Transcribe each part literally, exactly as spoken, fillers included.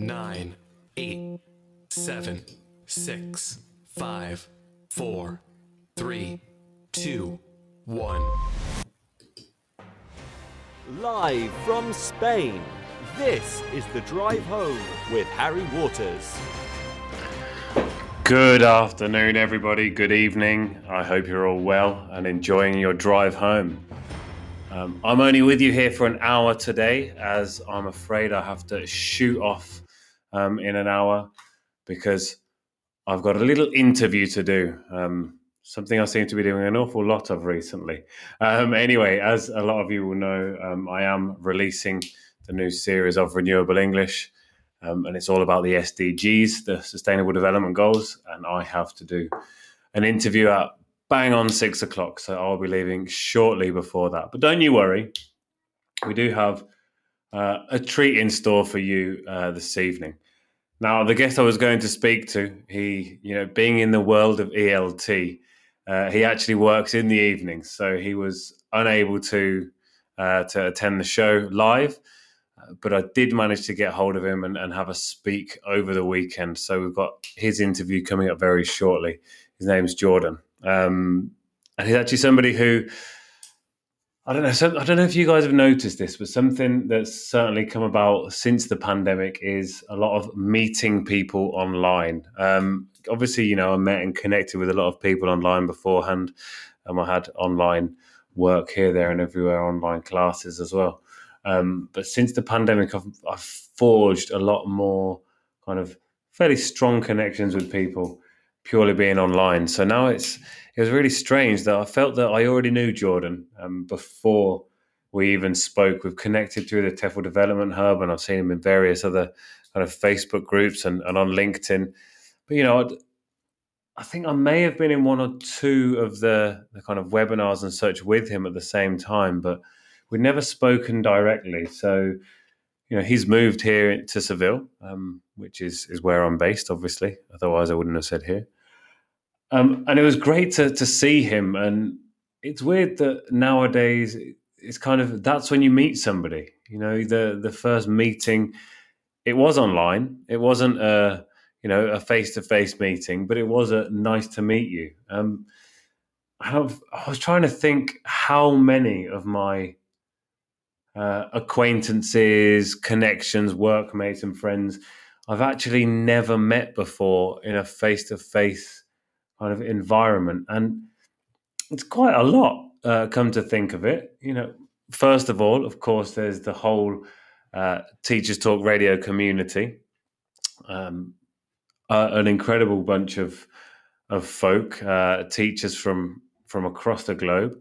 nine, eight, seven, six, five, four, three, two, one. Live from Spain, this is The Drive Home with Harry Waters. Good afternoon, everybody. Good evening. I hope you're all well and enjoying your drive home. Um, I'm only with you here for an hour today, as I'm afraid I have to shoot off um, in an hour because I've got a little interview to do. Um, something I seem to be doing an awful lot of recently. Um, anyway, as a lot of you will know, um, I am releasing the new series of Renewable English. Um, and it's all about the S D Gs, the Sustainable Development Goals, and I have to do an interview at bang on six o'clock, so I'll be leaving shortly before that. But don't you worry, we do have uh, a treat in store for you uh, this evening. Now, the guest I was going to speak to, he, you know, being in the world of E L T, uh, he actually works in the evenings, so he was unable to uh, to attend the show live. But I did manage to get hold of him and, and have a speak over the weekend. So we've got his interview coming up very shortly. His name's Jordan. Um, and he's actually somebody who, I don't know, so, I don't know if you guys have noticed this, but something that's certainly come about since the pandemic is a lot of meeting people online. Um, obviously, you know, I met and connected with a lot of people online beforehand. And I had online work here, there and everywhere, online classes as well. Um, but since the pandemic, I've, I've forged a lot more kind of fairly strong connections with people purely being online. So now it's it was really strange that I felt that I already knew Jordan um, before we even spoke. We've connected through the TEFL Development Hub, and I've seen him in various other kind of Facebook groups and, and on LinkedIn. But, you know, I'd, I think I may have been in one or two of the, the kind of webinars and such with him at the same time, but we'd never spoken directly. So, you know, he's moved here to Seville, um, which is, is where I'm based, obviously. Otherwise, I wouldn't have said here. Um, and it was great to to see him. And it's weird that nowadays it's kind of, that's when you meet somebody. You know, the the first meeting, it was online. It wasn't a, you know, a face-to-face meeting, but it was a nice to meet you. Um, I've, I was trying to think how many of my Uh, acquaintances, connections, workmates and friends I've actually never met before in a face-to-face kind of environment. And it's quite a lot, uh, come to think of it. You know, first of all, of course, there's the whole uh, Teachers Talk radio community, um, uh, an incredible bunch of of folk, uh, teachers from from across the globe.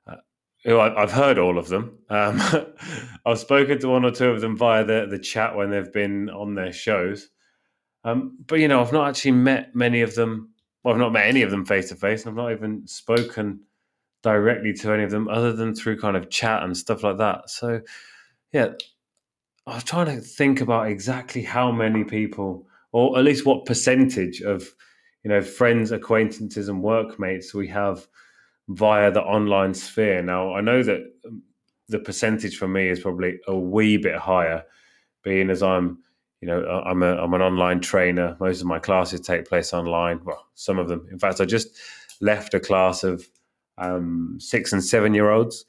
Oh, I've heard all of them. Um, I've spoken to one or two of them via the, the chat when they've been on their shows. Um, but, you know, I've not actually met many of them. Well, I've not met any of them face to face. And I've not even spoken directly to any of them other than through kind of chat and stuff like that. So, yeah, I was trying to think about exactly how many people, or at least what percentage of, you know, friends, acquaintances and workmates we have via the online sphere. Now, I know that the percentage for me is probably a wee bit higher, being as I'm, you know, I'm a I'm an online trainer. Most of my classes take place online. Well, some of them. In fact, I just left a class of um, six and seven year olds.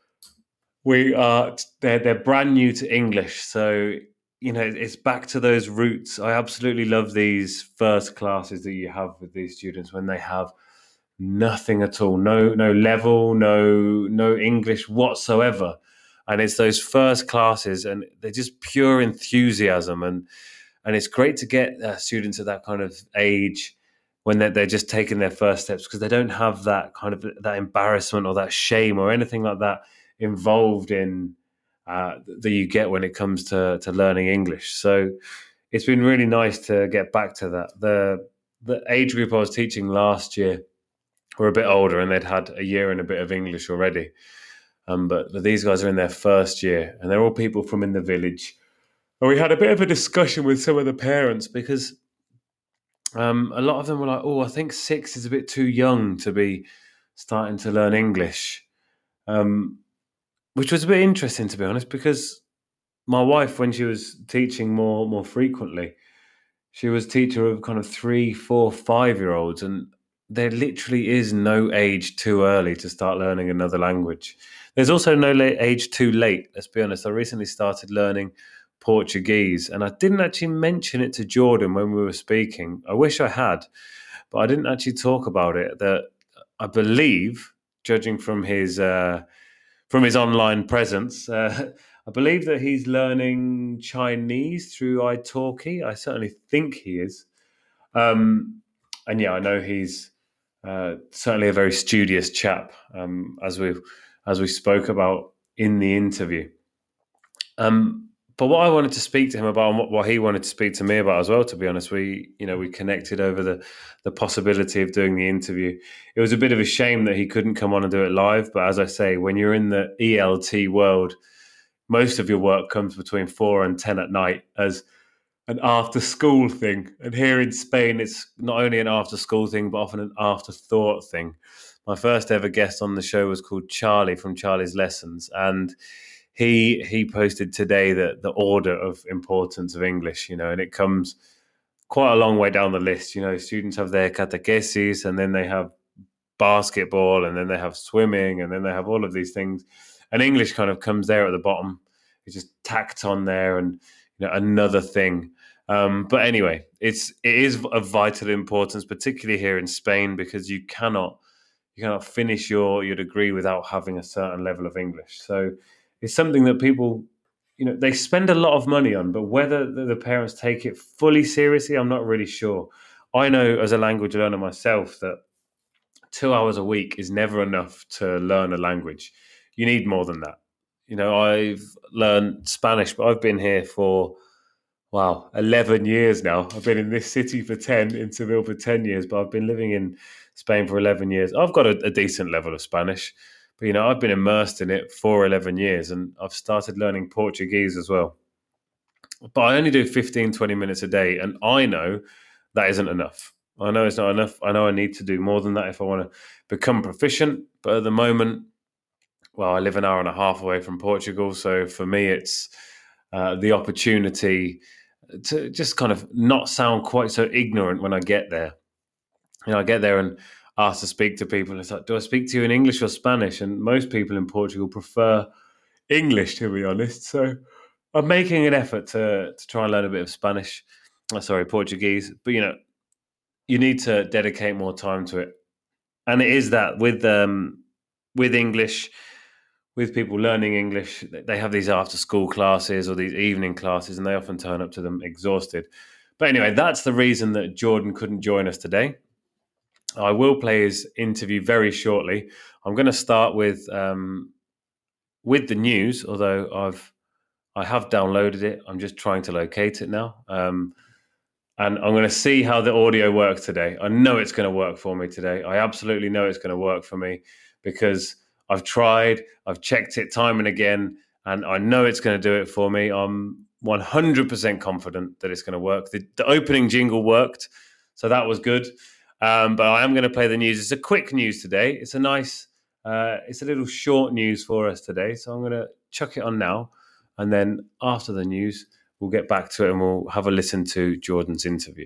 We are they're they're brand new to English, so you know it's back to those roots. I absolutely love these first classes that you have with these students when they have nothing at all, no no level, no no English whatsoever, and it's those first classes, and they're just pure enthusiasm, and and it's great to get uh, students at that kind of age when they're, they're just taking their first steps, because they don't have that kind of that embarrassment or that shame or anything like that involved in uh, that you get when it comes to to learning English. So it's been really nice to get back to that. The the age group I was teaching last year were a bit older, and they'd had a year and a bit of English already. Um, but, but these guys are in their first year, and they're all people from in the village. And we had a bit of a discussion with some of the parents, because um, a lot of them were like, oh, I think six is a bit too young to be starting to learn English, um, which was a bit interesting, to be honest, because my wife, when she was teaching more more frequently, she was teacher of kind of three, four, five-year-olds, and there literally is no age too early to start learning another language. There's also no late age too late, let's be honest. I recently started learning Portuguese, and I didn't actually mention it to Jordan when we were speaking. I wish I had, but I didn't actually talk about it. That I believe, judging from his uh, from his online presence, uh, I believe that he's learning Chinese through italki. I certainly think he is. Um, and yeah, I know he's uh, certainly a very studious chap, um, as we as we spoke about in the interview. Um, but what I wanted to speak to him about, and what, what he wanted to speak to me about as well, to be honest, we you know we connected over the the possibility of doing the interview. It was a bit of a shame that he couldn't come on and do it live, but as I say, when you're in the E L T world, most of your work comes between four and ten at night as an after school thing. And here in Spain, it's not only an after school thing, but often an afterthought thing. My first ever guest on the show was called Charlie from Charlie's Lessons. And he he posted today the, the order of importance of English, you know, and it comes quite a long way down the list. You know, students have their catechesis, and then they have basketball, and then they have swimming, and then they have all of these things. And English kind of comes there at the bottom. It's just tacked on there, and you know, another thing. Um, but anyway, it's it is of vital importance, particularly here in Spain, because you cannot you cannot finish your your degree without having a certain level of English. So it's something that people, you know, they spend a lot of money on, but whether the, the parents take it fully seriously, I'm not really sure. I know as a language learner myself that two hours a week is never enough to learn a language. You need more than that. You know, I've learned Spanish, but I've been here for, wow, eleven years now. I've been in this city for ten, in Seville for ten years, but I've been living in Spain for eleven years. I've got a, a decent level of Spanish, but, you know, I've been immersed in it for eleven years, and I've started learning Portuguese as well. But I only do fifteen, twenty minutes a day, and I know that isn't enough. I know it's not enough. I know I need to do more than that if I want to become proficient. But at the moment, well, I live an hour and a half away from Portugal. So for me, it's uh, the opportunity to just kind of not sound quite so ignorant when I get there. You know, I get there and ask to speak to people. It's like, do I speak to you in English or Spanish? And most people in Portugal prefer English, to be honest. So I'm making an effort to, to try and learn a bit of Spanish. Oh, sorry, Portuguese. But, you know, you need to dedicate more time to it. And it is that with um, with English, with people learning English, they have these after school classes or these evening classes, and they often turn up to them exhausted. But anyway, that's the reason that Jordan couldn't join us today. I will play his interview very shortly. I'm going to start with um, with the news, although I've I have downloaded it. I'm just trying to locate it now. Um, and I'm going to see how the audio works today. I know it's going to work for me today. I absolutely know it's going to work for me because I've tried, I've checked it time and again, and I know it's going to do it for me. I'm one hundred percent confident that it's going to work. The, the opening jingle worked, so that was good. Um, but I am going to play the news. It's a quick news today. It's a nice, uh, it's a little short news for us today. So I'm going to chuck it on now. And then after the news, we'll get back to it and we'll have a listen to Jordan's interview.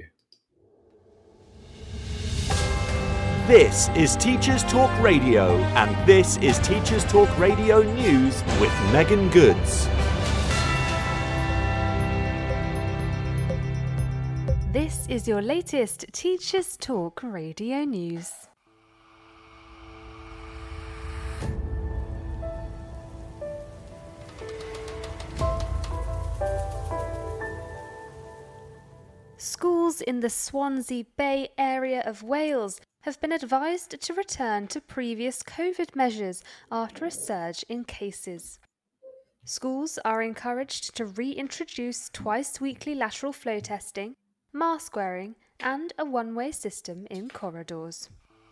This is Teachers Talk Radio, and this is Teachers Talk Radio News with Megan Goods. This is your latest Teachers Talk Radio News. Schools in the Swansea Bay area of Wales have been advised to return to previous COVID measures after a surge in cases. Schools are encouraged to reintroduce twice-weekly lateral flow testing, mask wearing, and a one-way system in corridors.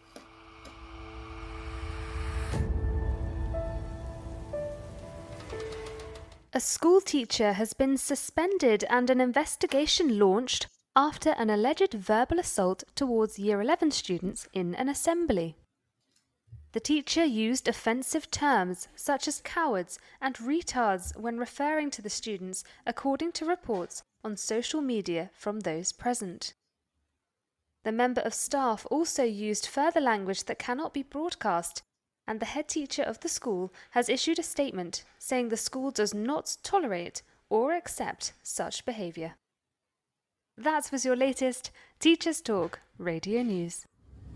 A school teacher has been suspended and an investigation launched after an alleged verbal assault towards Year eleven students in an assembly. The teacher used offensive terms such as cowards and retards when referring to the students, according to reports on social media from those present. The member of staff also used further language that cannot be broadcast, and the head teacher of the school has issued a statement saying the school does not tolerate or accept such behaviour. That was your latest Teachers Talk Radio News.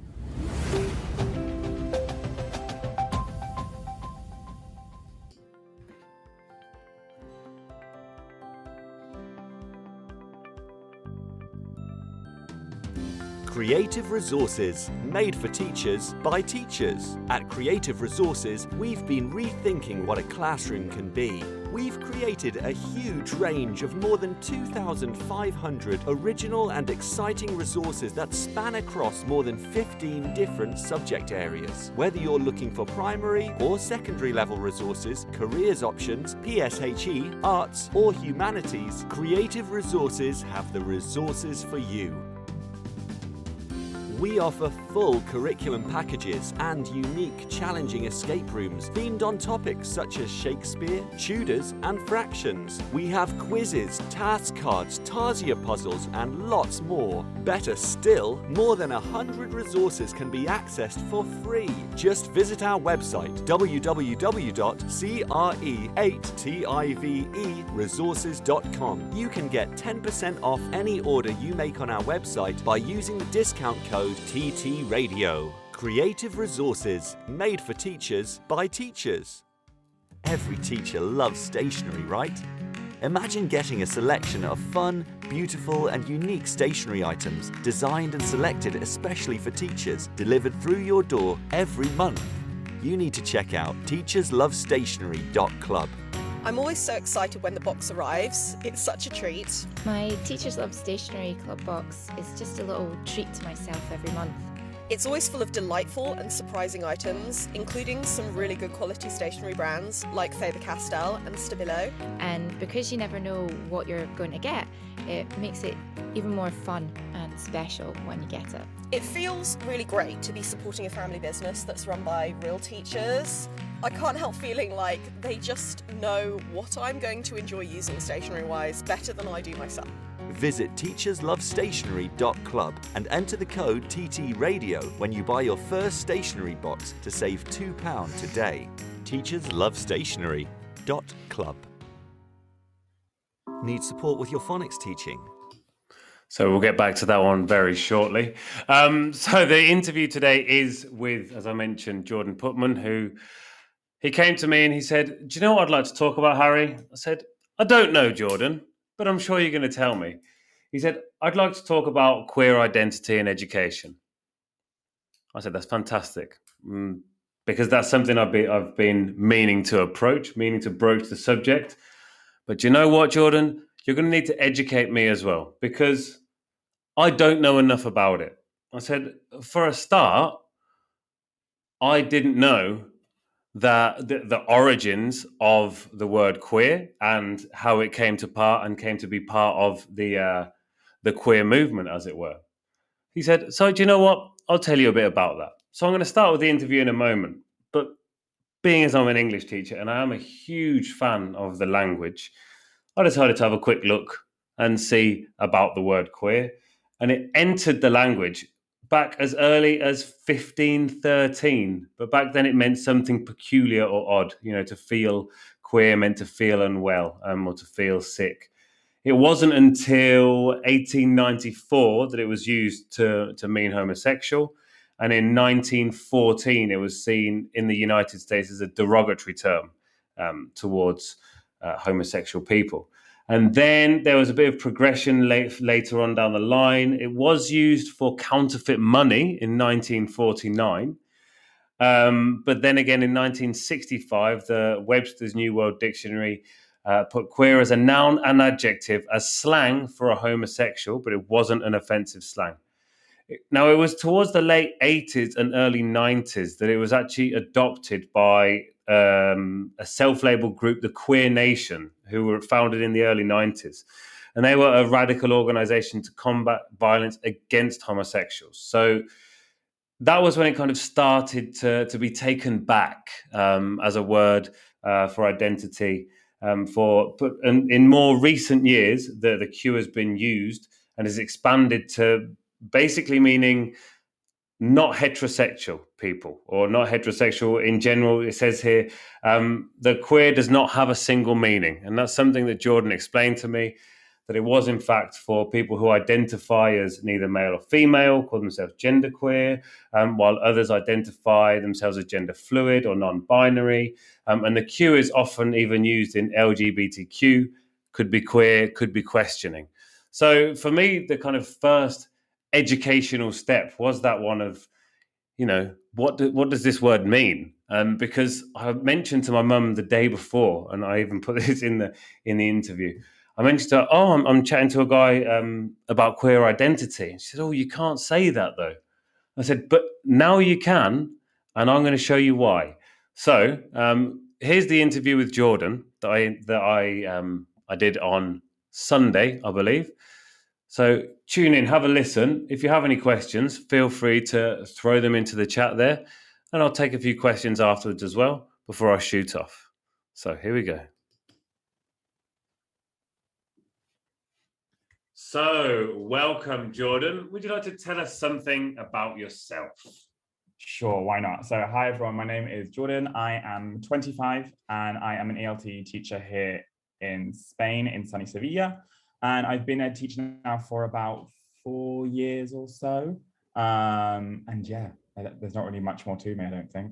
Creative Resources, made for teachers by teachers. At Creative Resources, we've been rethinking what a classroom can be. We've created a huge range of more than two thousand five hundred original and exciting resources that span across more than fifteen different subject areas. Whether you're looking for primary or secondary level resources, careers options, P S H E, arts or humanities, Creative Resources have the resources for you. We offer full curriculum packages and unique, challenging escape rooms themed on topics such as Shakespeare, Tudors, and fractions. We have quizzes, task cards, Tarsier puzzles, and lots more. Better still, more than one hundred resources can be accessed for free. Just visit our website w w w dot c r e eight resources dot com. You can get ten percent off any order you make on our website by using the discount code T T Radio. Creative Resources, made for teachers by teachers. Every teacher loves stationery, right? Imagine getting a selection of fun, beautiful and unique stationery items designed and selected especially for teachers, delivered through your door every month. You need to check out teachers love stationery dot club. I'm always so excited when the box arrives. It's such a treat. My Teachers Love Stationery Club box is just a little treat to myself every month. It's always full of delightful and surprising items, including some really good quality stationery brands like Faber-Castell and Stabilo. And because you never know what you're going to get, it makes it even more fun and special when you get it. It feels really great to be supporting a family business that's run by real teachers. I can't help feeling like they just know what I'm going to enjoy using stationery-wise better than I do myself. Visit teachers love stationery dot club and enter the code T T Radio when you buy your first stationery box to save two pounds today. teachers love stationery dot club. Need support with your phonics teaching? So we'll get back to that one very shortly. Um, so the interview today is with, as I mentioned, Jordan Putman, who he came to me and he said, do you know what I'd like to talk about, Harry? I said, I don't know, Jordan, but I'm sure you're going to tell me. He said, I'd like to talk about queer identity and education. I said, that's fantastic, mm, because that's something I've been, I've been meaning to approach, meaning to broach the subject. But you know what, Jordan? You're going to need to educate me as well, because I don't know enough about it. I said, for a start, I didn't know that the, the origins of the word queer and how it came to part and came to be part of the uh, the queer movement, as it were. He said, so do you know what? I'll tell you a bit about that. So I'm going to start with the interview in a moment. But being as I'm an English teacher and I am a huge fan of the language, I decided to have a quick look and see about the word queer. And it entered the language back as early as fifteen thirteen. But back then it meant something peculiar or odd. You know, to feel queer meant to feel unwell um, or to feel sick. It wasn't until eighteen ninety-four that it was used to, to mean homosexual. And in nineteen fourteen, it was seen in the United States as a derogatory term um, towards uh, homosexual people. And then there was a bit of progression late, later on down the line. It was used for counterfeit money in nineteen forty-nine. Um, but then again, in nineteen sixty-five, the Webster's New World Dictionary uh, put queer as a noun and adjective as slang for a homosexual, but it wasn't an offensive slang. Now, it was towards the late eighties and early nineties that it was actually adopted by um, a self-labeled group, the Queer Nation, who were founded in the early nineties. And they were a radical organization to combat violence against homosexuals. So that was when it kind of started to, to be taken back um, as a word uh, for identity. Um, for but in, in more recent years, the, the Q has been used and has expanded to basically meaning not heterosexual people or not heterosexual in general. It says here um, the queer does not have a single meaning. And that's something that Jordan explained to me, that it was in fact for people who identify as neither male or female, call themselves genderqueer, um, while others identify themselves as gender fluid or non-binary. Um, and the Q is often even used in L G B T Q, could be queer, could be questioning. So for me, the kind of first educational step was that one of, you know, what do, what does this word mean? Um, because I mentioned to my mum the day before, and I even put this in the in the interview. I mentioned to her, oh, I'm, I'm chatting to a guy um, about queer identity. She said, oh, you can't say that though. I said, but now you can, and I'm going to show you why. So um, here's the interview with Jordan that I that I um, I did on Sunday, I believe. So tune in, have a listen. If you have any questions, feel free to throw them into the chat there, and I'll take a few questions afterwards as well before I shoot off. So here we go. So welcome, Jordan. Would you like to tell us something about yourself? Sure, why not? So hi everyone, my name is Jordan. I am twenty-five and I am an E L T teacher here in Spain, in sunny Sevilla. And I've been a teacher now for about four years or so. Um, and yeah, there's not really much more to me, I don't think.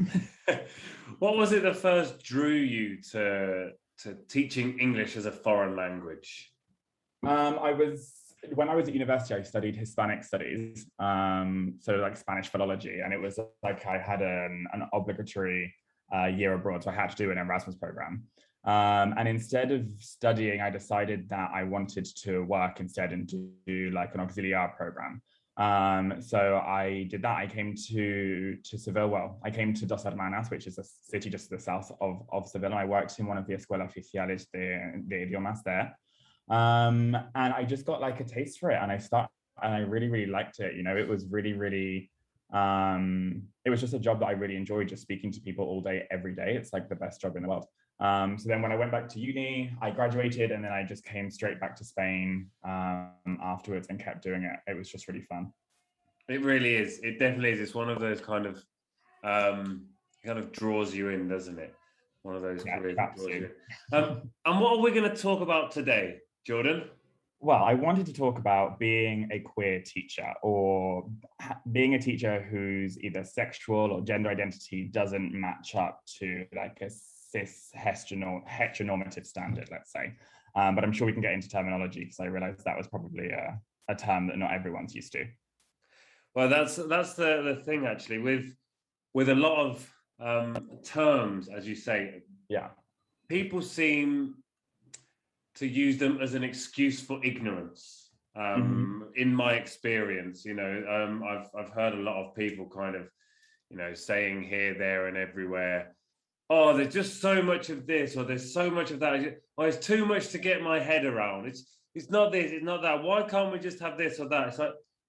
What was it that first drew you to, to teaching English as a foreign language? Um, I was, when I was at university, I studied Hispanic studies, um, so like Spanish philology. And it was like I had an, an obligatory uh, year abroad, so I had to do an Erasmus program. Um, and instead of studying, I decided that I wanted to work instead and do like an auxiliary program. Um, so I did that. I came to, to Seville. Well, I came to Dos Hermanas, which is a city just to the south of, of Seville. And I worked in one of the Escuela Oficiales de, de Idiomas there. Um, and I just got like a taste for it. And I start, and I really, really liked it. You know, it was really, really, um, it was just a job that I really enjoyed, just speaking to people all day, every day. It's like the best job in the world. Um, so then when I went back to uni, I graduated and then I just came straight back to Spain um, afterwards and kept doing it. It was just really fun. It really is. It definitely is. It's one of those kind of, um, kind of draws you in, doesn't it? One of those yeah, careers that draws you in. Um, and what are we going to talk about today, Jordan? Well, I wanted to talk about being a queer teacher, or being a teacher whose either sexual or gender identity doesn't match up to like a cis heteronormative standard, let's say. Um, but I'm sure we can get into terminology, because I realized that was probably a, a term that not everyone's used to. Well, that's that's the, the thing, actually, with with a lot of um, terms, as you say. Yeah. People seem to use them as an excuse for ignorance. Um, mm-hmm. In my experience, you know, um, I've I've heard a lot of people kind of, you know, saying here, there, and everywhere, oh, there's just so much of this, or there's so much of that. Oh, it's too much to get my head around. It's it's not this, it's not that. Why can't we just have this or that? It's like,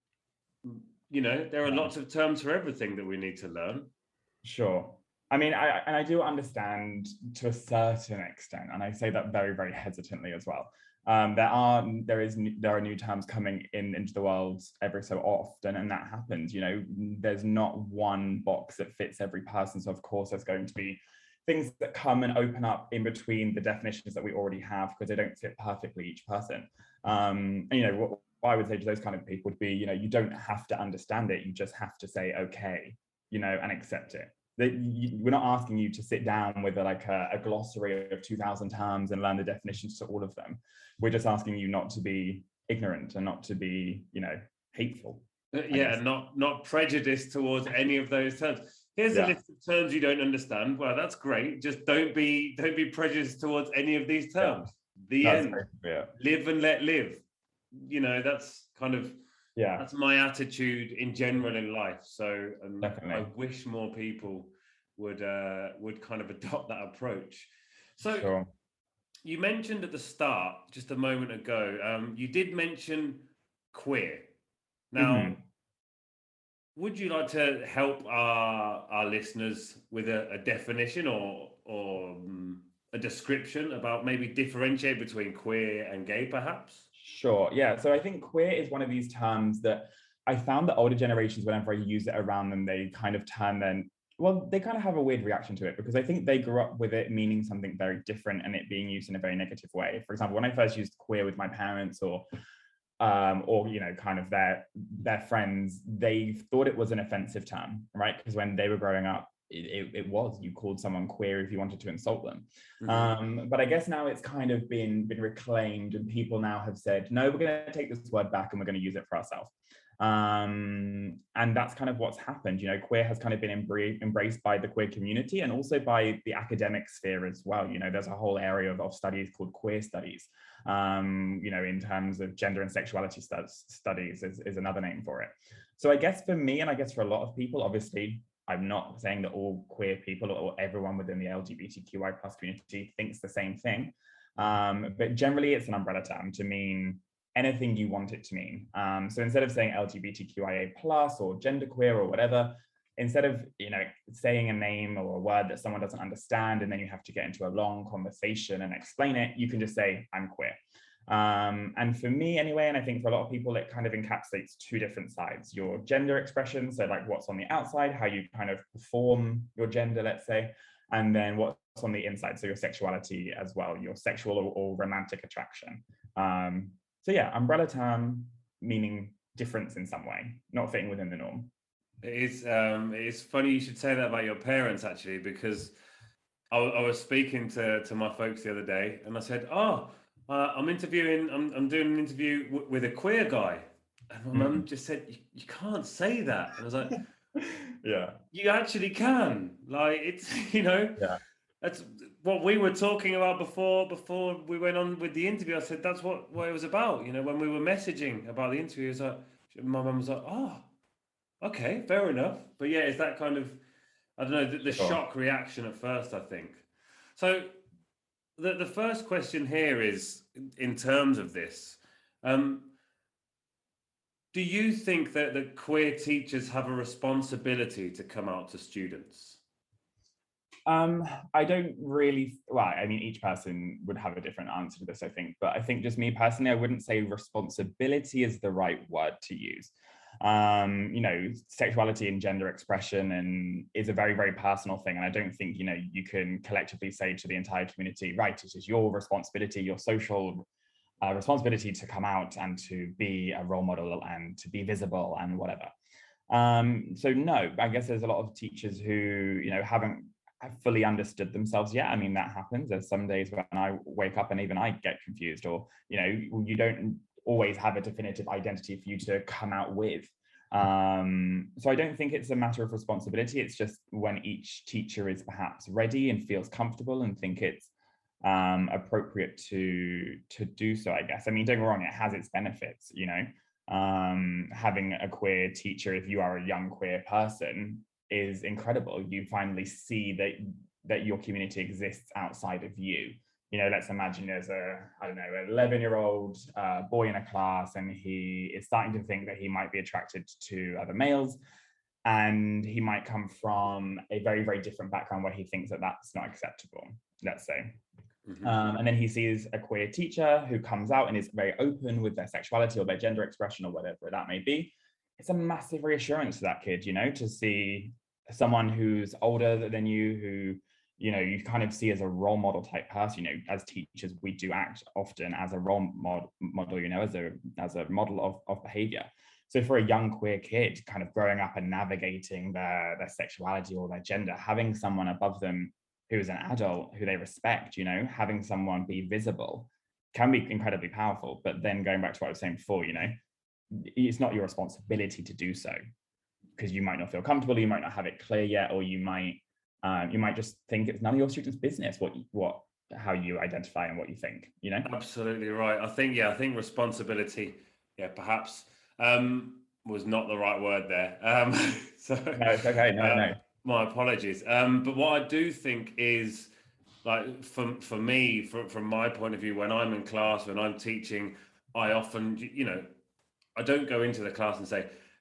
you know, there are lots of terms for everything that we need to learn. Sure. I mean, I, and I do understand to a certain extent, and I say that very, very hesitantly as well. Um, there are there is there are new terms coming in into the world every so often, and that happens. You know, there's not one box that fits every person. So of course, there's going to be things that come and open up in between the definitions that we already have, because they don't fit perfectly each person. Um, and, you know, what, what I would say to those kind of people would be, you know, you don't have to understand it. You just have to say okay, you know, and accept it. That you, we're not asking you to sit down with a, like a, a glossary of two thousand terms and learn the definitions to all of them. We're just asking you not to be ignorant and not to be, you know, hateful. Yeah, not not prejudiced towards any of those terms. Here's yeah. a list of terms you don't understand. Well, that's great. Just don't be don't be prejudiced towards any of these terms. Yeah. The that's end. Yeah. Live and let live. You know, that's kind of yeah. That's my attitude in general in life. So um, I wish more people would uh, would kind of adopt that approach. So sure. You mentioned at the start, just a moment ago, um, you did mention queer. Now, mm-hmm. would you like to help our our listeners with a, a definition or or um, a description about maybe differentiate between queer and gay, perhaps? Sure. Yeah. So I think queer is one of these terms that I found that older generations, whenever I use it around them, they kind of turn then, well, they kind of have a weird reaction to it because I think they grew up with it meaning something very different and it being used in a very negative way. For example, when I first used queer with my parents or um, or you know, kind of their their friends, they thought it was an offensive term, right? Because when they were growing up, it, it, it was, you called someone queer if you wanted to insult them. Mm-hmm. Um, but I guess now it's kind of been been reclaimed, and people now have said, no, we're going to take this word back and we're going to use it for ourselves. Um, and that's kind of what's happened. You know, queer has kind of been embra- embraced by the queer community and also by the academic sphere as well. You know, there's a whole area of, of studies called queer studies. Um, you know, in terms of gender and sexuality stu- studies is, is another name for it. So I guess for me, and I guess for a lot of people, obviously, I'm not saying that all queer people or everyone within the L G B T Q I plus community thinks the same thing. Um, but generally, it's an umbrella term to mean anything you want it to mean. Um, so instead of saying L G B T Q I A plus or genderqueer or whatever, instead of, you know, saying a name or a word that someone doesn't understand and then you have to get into a long conversation and explain it, you can just say, I'm queer. Um, and for me anyway, and I think for a lot of people, it kind of encapsulates two different sides: your gender expression, so like what's on the outside, how you kind of perform your gender, let's say, and then what's on the inside, so your sexuality as well, your sexual or, or romantic attraction. Um, so yeah, umbrella term meaning difference in some way, not fitting within the norm. It's um, it's funny you should say that about your parents, actually, because I, I was speaking to to my folks the other day, and I said, "Oh, uh, I'm interviewing, I'm I'm doing an interview w- with a queer guy," and my mm. mum just said, you, "You can't say that." And I was like, "Yeah, you actually can. Like, it's, you know, yeah, that's what we were talking about before before we went on with the interview." I said that's what what it was about. You know, when we were messaging about the interview, it was like, my mum was like, "Oh, okay, fair enough." But yeah, it's that kind of, I don't know, the, the sure. shock reaction at first, I think. So the, the first question here is, in terms of this, um, do you think that, that queer teachers have a responsibility to come out to students? Um, I don't really, well, I mean, each person would have a different answer to this, I think, but I think just me personally, I wouldn't say responsibility is the right word to use. Um, you know, sexuality and gender expression and is a very, very personal thing. And I don't think, you know, you can collectively say to the entire community, right, it is your responsibility, your social uh, responsibility to come out and to be a role model and to be visible and whatever. Um, so no, I guess there's a lot of teachers who, you know, haven't fully understood themselves yet. I mean, that happens. There's some days when I wake up and even I get confused, or, you know, you don't always have a definitive identity for you to come out with. Um, so I don't think it's a matter of responsibility. It's just when each teacher is perhaps ready and feels comfortable and think it's um, appropriate to to do so, I guess. I mean, don't get me wrong, it has its benefits, you know. Um, having a queer teacher, if you are a young queer person, is incredible. You finally see that that your community exists outside of you. You know, let's imagine there's a, I don't know, an eleven year old uh, boy in a class, and he is starting to think that he might be attracted to other males, and he might come from a very, very different background where he thinks that that's not acceptable, let's say. Mm-hmm. Um, and then he sees a queer teacher who comes out and is very open with their sexuality or their gender expression or whatever that may be. It's a massive reassurance to that kid, you know, to see someone who's older than you, who, you know, you kind of see as a role model type person. You know, as teachers, we do act often as a role mod- model, you know, as a as a model of, of behavior. So for a young queer kid kind of growing up and navigating their, their sexuality or their gender, having someone above them who is an adult who they respect, you know, having someone be visible can be incredibly powerful. But then going back to what I was saying before, you know, it's not your responsibility to do so, because you might not feel comfortable, you might not have it clear yet, or you might um, you might just think it's none of your students' business what what how you identify and what you think, you know. Absolutely right. I think yeah, I think responsibility, yeah, perhaps um, was not the right word there. Um, so no, it's okay. No, um, no. My apologies. Um, but what I do think is, like, for for me, from from my point of view, when I'm in class, when I'm teaching, I often, you know, I don't go into the class and say,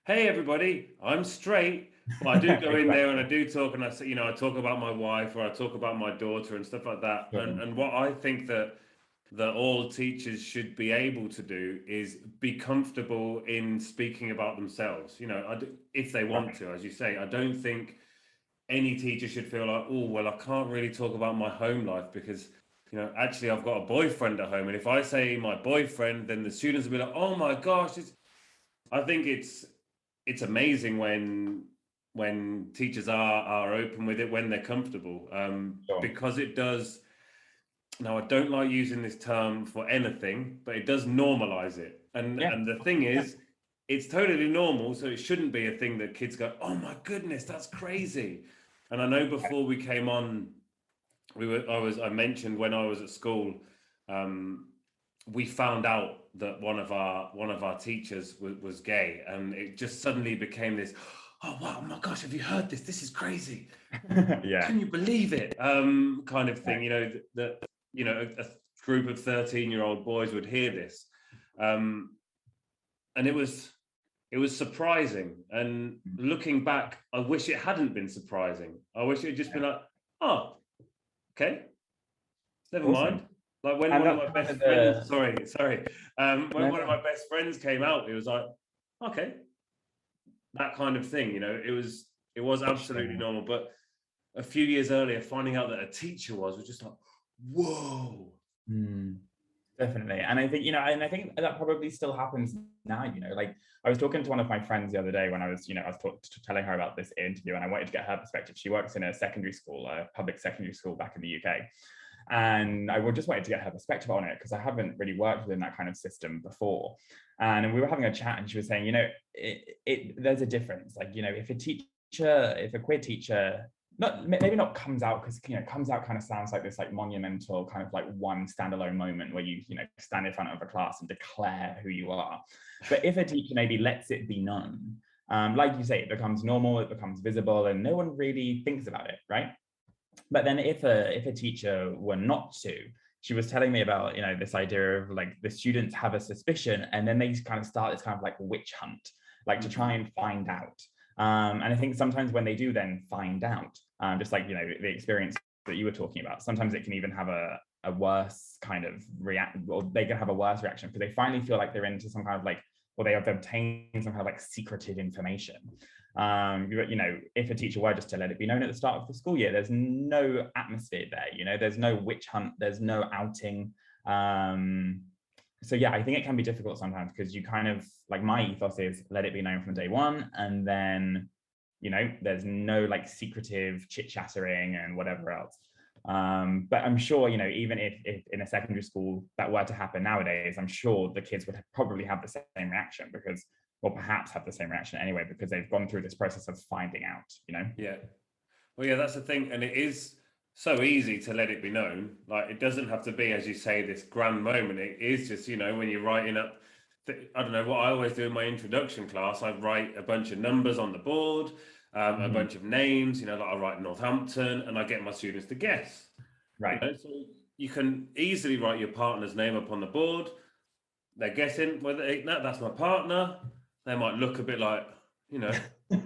hey everybody, I'm straight. But I do go in there and I do talk, and I say, you know, I talk about my wife or I talk about my daughter and stuff like that. Sure. And and what I think that that all teachers should be able to do is be comfortable in speaking about themselves. You know, I do, if they want to, as you say. I don't think any teacher should feel like, oh, well, I can't really talk about my home life because, you know, actually I've got a boyfriend at home. And if I say my boyfriend, then the students will be like, oh my gosh. It's, I think it's it's amazing when when teachers are are open with it, when they're comfortable, um, Sure. because it does. Now, I don't like using this term for anything, but it does normalize it. And Yeah. and the thing is, it's totally normal, so it shouldn't be a thing that kids go, oh my goodness, that's crazy. And I know before we came on, we were I was I mentioned when I was at school, um, we found out that one of our one of our teachers was, was gay, and it just suddenly became this, oh wow, oh my gosh, have you heard this? This is crazy. Yeah. Can you believe it? Um, kind of thing, you know, that, you know, a, a group of thirteen year old boys would hear this. Um, and it was, it was surprising. And looking back, I wish it hadn't been surprising. I wish it had just been like, oh, okay, never Awesome. mind. Like when And one of that- my best the- friends, sorry, sorry. Um, when No, one of no. my best friends came out, it was like, okay, that kind of thing, you know, it was, it was absolutely normal. But a few years earlier, finding out that a teacher was, was just like, whoa. Mm, definitely. And I think, you know, and I think that probably still happens now, you know, like I was talking to one of my friends the other day when I was, you know, I was talk- telling her about this interview and I wanted to get her perspective. She works in a secondary school, a public secondary school back in the U K. And I would just wanted to get her perspective on it because I haven't really worked within that kind of system before. And we were having a chat and she was saying, you know, it, it there's a difference. Like, you know, if a teacher, if a queer teacher, not maybe not comes out, because, you know, comes out kind of sounds like this like monumental kind of like one standalone moment where you, you know, stand in front of a class and declare who you are. But if a teacher maybe lets it be known, um, like you say, it becomes normal, it becomes visible, and no one really thinks about it, right? But then if a if a teacher were not to, she was telling me about, you know, this idea of like the students have a suspicion and then they kind of start this kind of like witch hunt, like to try and find out. Um, and I think sometimes when they do then find out, um, just like, you know, the experience that you were talking about, sometimes it can even have a, a worse kind of react, or they can have a worse reaction because they finally feel like they're into some kind of like, or they have obtained some kind of like secretive information. Um, you, you know, if a teacher were just to let it be known at the start of the school year, there's no atmosphere there, you know, there's no witch hunt, there's no outing. Um, so yeah, I think it can be difficult sometimes because you kind of, like my ethos is let it be known from day one, and then, you know, there's no like secretive chit-chattering and whatever else. Um, but I'm sure, you know, even if, if in a secondary school that were to happen nowadays, I'm sure the kids would probably have the same reaction because, or perhaps have the same reaction anyway, because they've gone through this process of finding out, you know? Yeah. Well, yeah, that's the thing. And it is so easy to let it be known. Like, it doesn't have to be, as you say, this grand moment. It is just, you know, when you're writing up, I don't know, what I always do in my introduction class, I write a bunch of numbers on the board, um, mm-hmm. a bunch of names, you know, like I write Northampton, and I get my students to guess. Right. You know? So you can easily write your partner's name up on the board. They're guessing whether they, no, that's my partner. They might look a bit like, you know.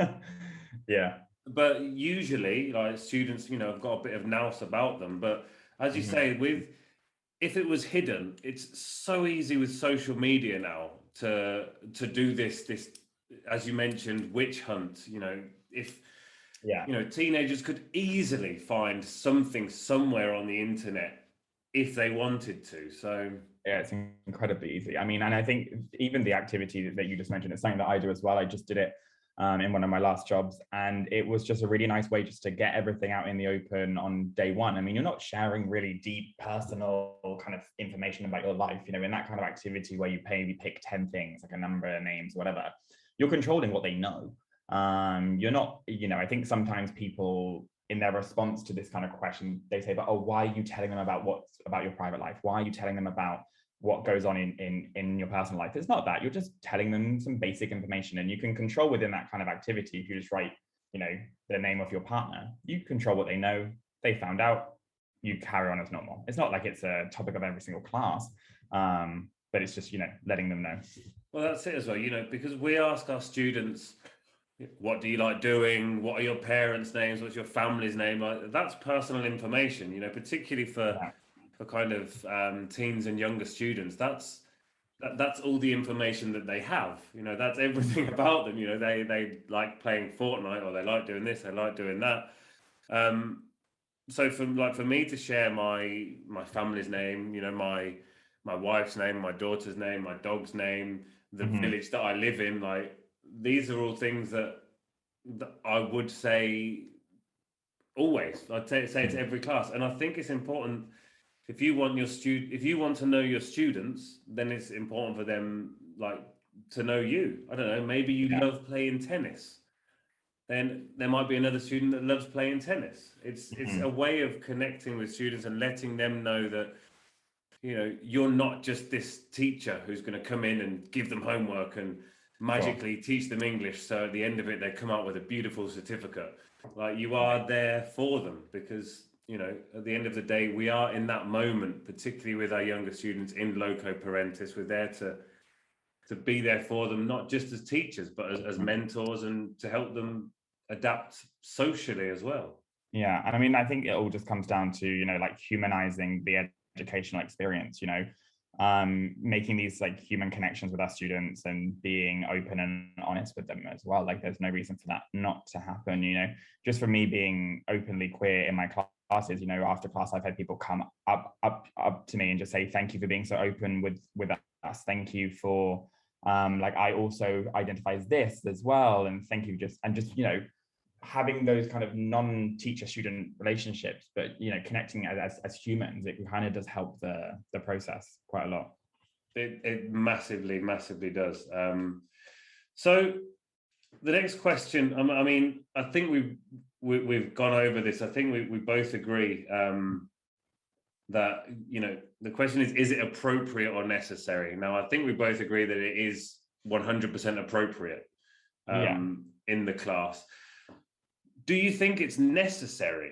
Yeah. But usually, like, students, you know, have got a bit of nous about them. But as you mm-hmm. say, with if it was hidden, it's so easy with social media now to to do this, this, as you mentioned, witch hunt. You know, if yeah, you know, teenagers could easily find something somewhere on the internet if they wanted to. So yeah, it's incredibly easy. I mean, and I think even the activity that you just mentioned is something that I do as well. I just did it um, in one of my last jobs, and it was just a really nice way just to get everything out in the open on day one. I mean, you're not sharing really deep personal kind of information about your life, you know, in that kind of activity where you maybe pick ten things, like a number, names, whatever. You're controlling what they know. Um, you're not, you know, I think sometimes people in their response to this kind of question, they say, but oh, why are you telling them about what's about your private life? Why are you telling them about what goes on in, in, in your personal life? It's not that. You're just telling them some basic information, and you can control within that kind of activity. If you just write, you know, the name of your partner, you control what they know. They found out, you carry on as normal. It's not like it's a topic of every single class, um, but it's just, you know, letting them know. Well, that's it as well, you know, because we ask our students, what do you like doing? What are your parents' names? What's your family's name? Like, that's personal information, you know, particularly for Yeah. for kind of um, teens and younger students. That's that, that's all the information that they have. You know, that's everything about them. You know, they they like playing Fortnite, or they like doing this, they like doing that. Um, so for like for me to share my my family's name, you know, my my wife's name, my daughter's name, my dog's name, the Mhm. village that I live in, like these are all things that that I would say always. I'd say, say it to every class, and I think it's important if you want your student, if you want to know your students, then it's important for them like to know you. I don't know. Maybe you Yeah. love playing tennis. Then there might be another student that loves playing tennis. It's it's Mhm. a way of connecting with students and letting them know that you know you're not just this teacher who's going to come in and give them homework and magically teach them English, so at the end of it they come out with a beautiful certificate. Like you are there for them, because you know at the end of the day we are in that moment, particularly with our younger students in loco parentis. We're there to to be there for them, not just as teachers but as, as mentors, and to help them adapt socially as well. Yeah, and I mean, I think it all just comes down to, you know, like humanizing the ed- educational experience, you know, um, making these like human connections with our students and being open and honest with them as well. Like there's no reason for that not to happen, you know. Just for me being openly queer in my classes, you know, after class I've had people come up up up to me and just say, thank you for being so open with with us. Thank you for um like I also identify as this as well, and thank you, just and just, you know, having those kind of non-teacher student relationships, but you know, connecting as, as humans, it kind of does help the the process quite a lot. It, it massively massively does. Um so the next question, um, I mean, I think we've we, we've gone over this. I think we, we both agree um that you know the question is is it appropriate or necessary? Now I think we both agree that it is one hundred percent appropriate um yeah. in the class. Do you think it's necessary?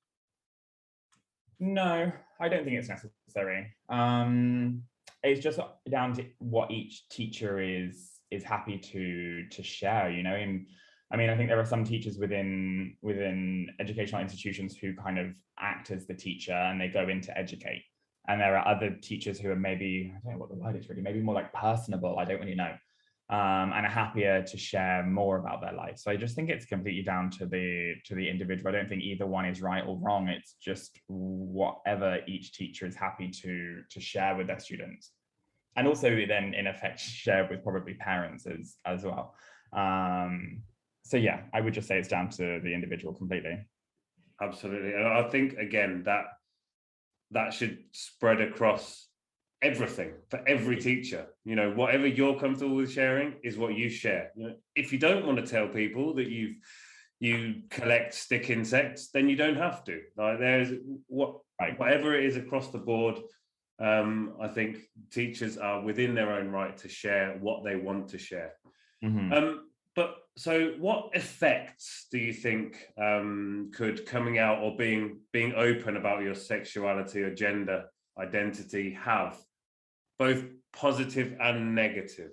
No, I don't think it's necessary. Um, it's just down to what each teacher is is happy to to share. You know, and I mean, I think there are some teachers within within educational institutions who kind of act as the teacher and they go in to educate. And there are other teachers who are maybe, I don't know what the word is really, maybe more like personable. I don't really know. Um, and are happier to share more about their life. So I just think it's completely down to the to the individual. I don't think either one is right or wrong. It's just whatever each teacher is happy to to share with their students, and also then in effect share with probably parents as as well. Um, so yeah, I would just say it's down to the individual completely. Absolutely, and I think again that that should spread across everything for every teacher. You know, whatever you're comfortable with sharing is what you share. You know, if you don't want to tell people that you've you collect stick insects, then you don't have to. Like there's what right. whatever it is across the board. Um, I think teachers are within their own right to share what they want to share. Mm-hmm. Um, but so, what effects do you think um, could coming out or being being open about your sexuality or gender identity have, both positive and negative?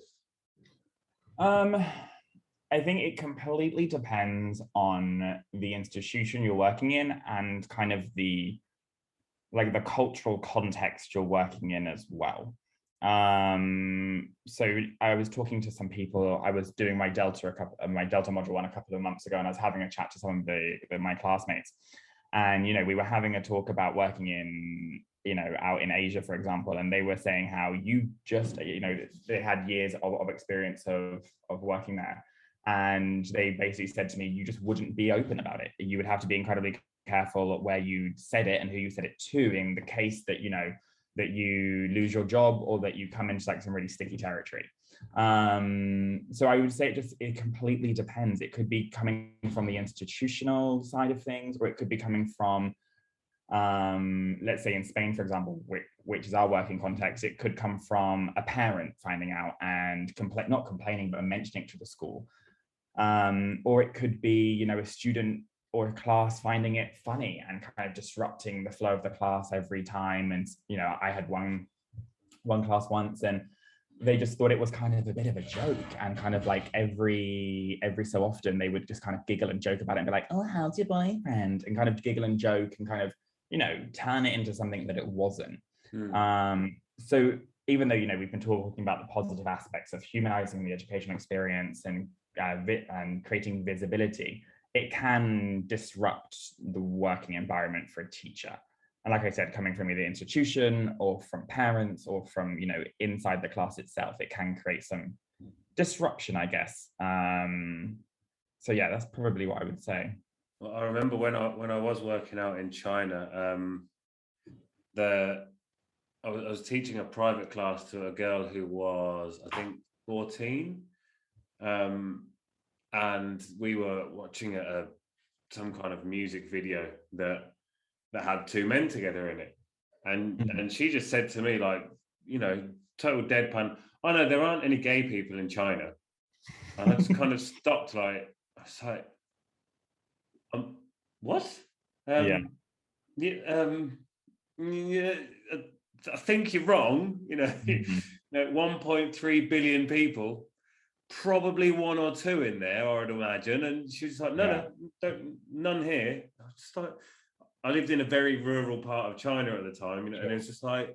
Um, I think it completely depends on the institution you're working in and kind of the like the cultural context you're working in as well. Um, so I was talking to some people. I was doing my Delta a couple, my Delta module one a couple of months ago, and I was having a chat to some of the, the my classmates. And you know, we were having a talk about working in, you know, out in Asia, for example, and they were saying how you just, you know, they had years of, of experience of of working there, and they basically said to me, you just wouldn't be open about it. You would have to be incredibly careful where you said it and who you said it to, in the case that, you know, that you lose your job or that you come into like some really sticky territory. Um, so I would say it just, it completely depends. It could be coming from the institutional side of things, or it could be coming from, um, let's say in Spain, for example, which, which is our working context, it could come from a parent finding out and compla- not complaining, but mentioning it to the school. Um, or it could be, you know, a student or a class finding it funny and kind of disrupting the flow of the class every time. And, you know, I had one, one class once, and they just thought it was kind of a bit of a joke, and kind of like every every so often they would just kind of giggle and joke about it and be like, oh, how's your boyfriend, and kind of giggle and joke and kind of, you know, turn it into something that it wasn't. Mm. Um, so even though, you know, we've been talking about the positive aspects of humanizing the educational experience and uh, vi- and creating visibility, it can disrupt the working environment for a teacher. And like I said, coming from either institution or from parents or from, you know, inside the class itself, it can create some disruption, I guess. Um, so yeah, that's probably what I would say. Well, I remember when I when I was working out in China, um, the I was, I was teaching a private class to a girl who was, I think, fourteen, um, and we were watching a, a some kind of music video that that had two men together in it, and mm-hmm. and she just said to me, like, you know, total deadpan, oh no, there aren't any gay people in China. And I just kind of stopped, like, I was like, um, what? Um, yeah. Yeah, um, yeah, I think you're wrong. You know, mm-hmm. you know, one point three billion people, probably one or two in there, I would imagine. And she was like, no, yeah. no, don't, none here. I was just like, I lived in a very rural part of China at the time, you know, sure. and it was just like,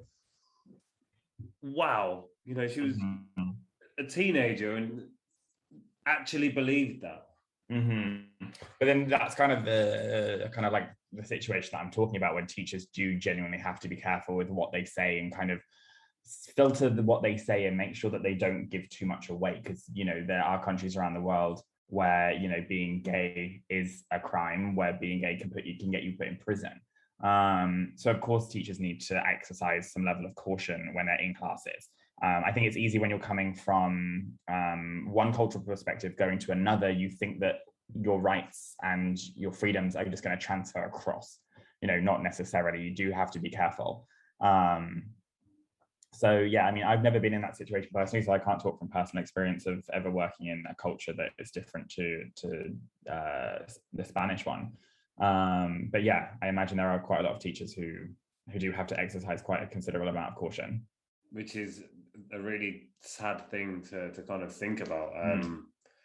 wow, you know, she was mm-hmm. a teenager and actually believed that. Mm-hmm. But then that's kind of the uh, kind of like the situation that I'm talking about, when teachers do genuinely have to be careful with what they say and kind of filter the, what they say and make sure that they don't give too much away, because, you know, there are countries around the world where, you know, being gay is a crime, where being gay can put you can get you put in prison. Um, so of course teachers need to exercise some level of caution when they're in classes. Um, I think it's easy when you're coming from um, one cultural perspective going to another, you think that your rights and your freedoms are just going to transfer across. You know, not necessarily. You do have to be careful. Um, so yeah, I mean, I've never been in that situation personally, so I can't talk from personal experience of ever working in a culture that is different to to uh, the Spanish one. Um, but yeah, I imagine there are quite a lot of teachers who who do have to exercise quite a considerable amount of caution. Which is a really sad thing to, to kind of think about. Um, mm.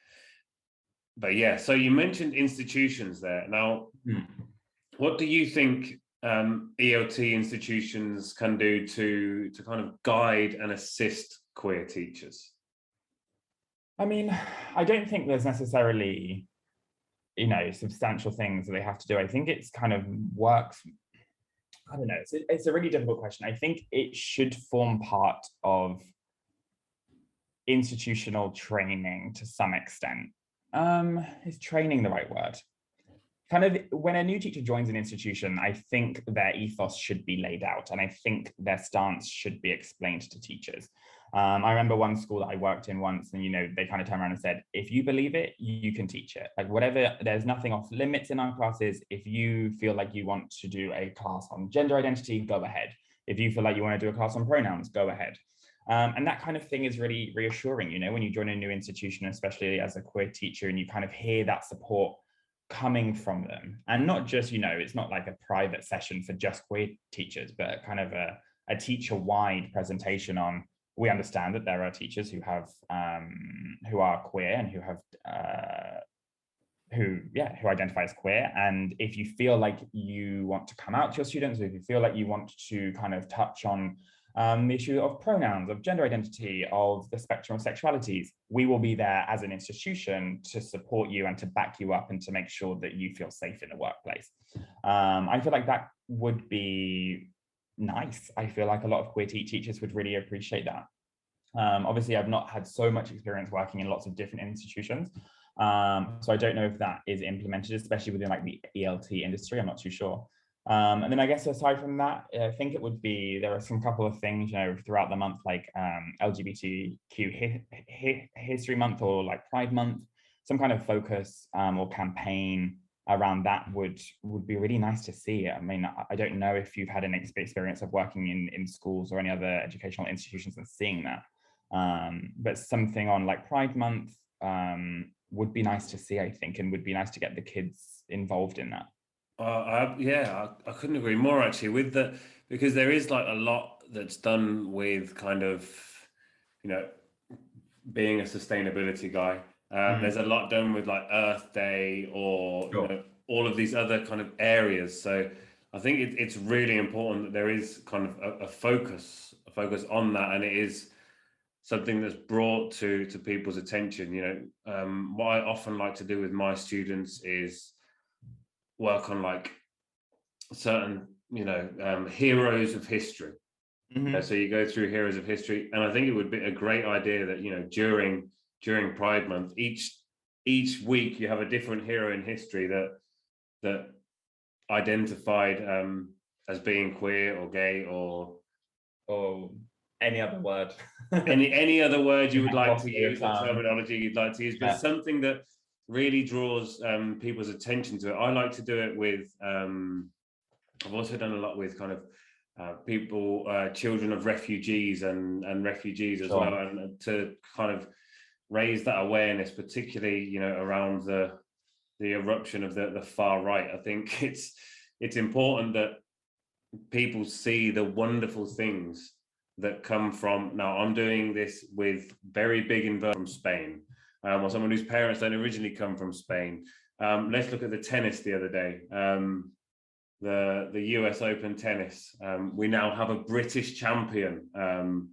But yeah, so you mentioned institutions there. Now, mm. what do you think um, E L T institutions can do to, to kind of guide and assist queer teachers? I mean, I don't think there's necessarily, you know, substantial things that they have to do. I think it's kind of works. I don't know. It's a, it's a really difficult question. I think it should form part of institutional training to some extent. Um, is training the right word? Kind of when a new teacher joins an institution, I think their ethos should be laid out, and I think their stance should be explained to teachers. Um, I remember one school that I worked in once, and, you know, they kind of turned around and said, if you believe it, you can teach it. Like, whatever, there's nothing off limits in our classes. If you feel like you want to do a class on gender identity, go ahead. If you feel like you want to do a class on pronouns, go ahead. Um, and that kind of thing is really reassuring, you know, when you join a new institution, especially as a queer teacher, and you kind of hear that support coming from them. And not just, you know, it's not like a private session for just queer teachers, but kind of a, a teacher-wide presentation on, we understand that there are teachers who have um, who are queer and who have uh, who yeah who identify as queer. And if you feel like you want to come out to your students, or if you feel like you want to kind of touch on um, the issue of pronouns, of gender identity, of the spectrum of sexualities, we will be there as an institution to support you and to back you up and to make sure that you feel safe in the workplace. Um, I feel like that would be nice. I feel like a lot of queer teachers would really appreciate that. Um, obviously, I've not had so much experience working in lots of different institutions, um, so I don't know if that is implemented, especially within like the E L T industry. I'm not too sure. Um, and then I guess aside from that, I think it would be, there are some couple of things, you know, throughout the month, like um, L G B T Q hi hi History Month, or like Pride Month, some kind of focus um, or campaign around that would would be really nice to see. I mean, I don't know if you've had an experience of working in, in schools or any other educational institutions and seeing that, um, but something on like Pride Month um, would be nice to see, I think, and would be nice to get the kids involved in that. Uh, I, yeah, I, I couldn't agree more actually with the, because there is like a lot that's done with kind of, you know, being a sustainability guy. Um, Mm. There's a lot done with like Earth Day or Sure. you know, all of these other kind of areas. So I think it, it's really important that there is kind of a, a focus, a focus on that, and it is something that's brought to to people's attention. You know, um, what I often like to do with my students is work on like certain, you know, um, heroes of history. Mhm. Uh, so you go through heroes of history, and I think it would be a great idea that you know during during Pride Month, each each week you have a different hero in history that that identified um, as being queer or gay or Or any other word. any any other word you would Yeah, like to glossary of use, or terms. terminology you'd like to use, but Yeah. something that really draws um, people's attention to it. I like to do it with. Um, I've also done a lot with kind of uh, people, uh, children of refugees and and refugees as Sure. well, and to kind of raise that awareness, particularly you know around the the eruption of the the far right. I think it's it's important that people see the wonderful things that come from. Now, I'm doing this with very big investment from Spain, um, or someone whose parents don't originally come from Spain. Um, let's look at the tennis the other day. Um, the the U S Open tennis. Um, we now have a British champion um,